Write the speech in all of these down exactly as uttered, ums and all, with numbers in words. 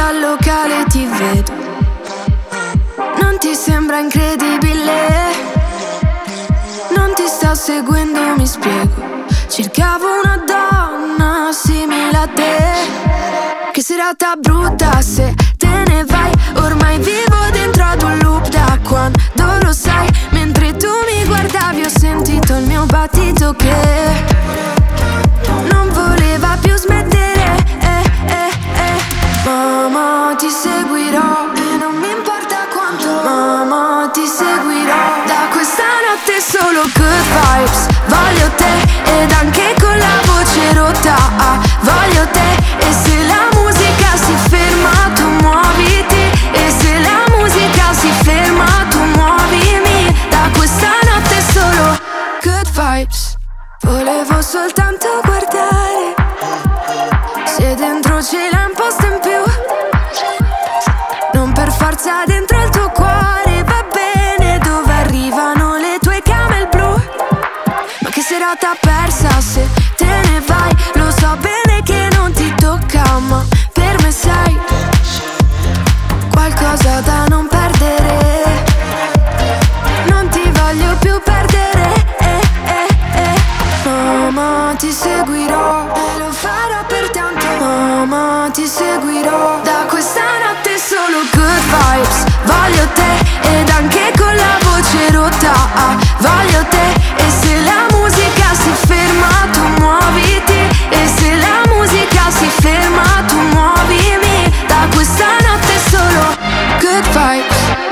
dal locale ti vedo, non ti sembra incredibile? Non ti sto seguendo, mi spiego. Cercavo una donna simile a te. Che serata brutta se te ne vai. Ormai vivo dentro ad un loop da quando lo sai. Mentre tu mi guardavi ho sentito il mio battito che non voleva più smettere, eh, eh, eh. Mamma ti seguirò e non mi importa quanto. Mamma ti seguirò. Da questa notte solo good vibes. Voglio te ed anche con la voce rotta, ah, voglio te. E se la musica si ferma tu muoviti. E se la musica si ferma tu muovimi. Da questa notte solo good vibes. Volevo soltanto guardare se dentro ce l'hai un posto in più. Non per forza dentro il tuo cuore, va bene dove arrivano le tue camel blu. Ma che serata persa se te ne vai. Lo so bene che non ti tocca, ma per me sei qualcosa da non perdere. Non ti voglio più perdere, eh, eh, eh. Mamma ti seguirò e lo farò per tanto. Mamma ti seguirò. Da questa notte solo good vibes. Voglio te ed anche con la voce rotta, ah, voglio te. E se la musica si ferma tu muoviti. E se la musica si ferma tu muovimi. Da questa notte solo good vibes.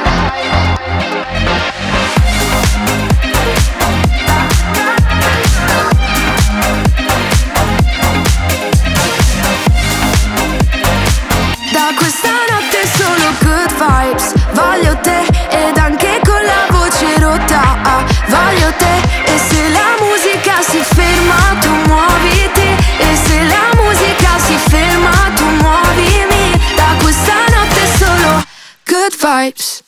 Da questa notte solo good vibes. Voglio te ed anche con la voce rotta, ah, voglio te. E se la musica si ferma tu muoviti. E se la musica si ferma tu muovimi. Da questa notte solo good vibes.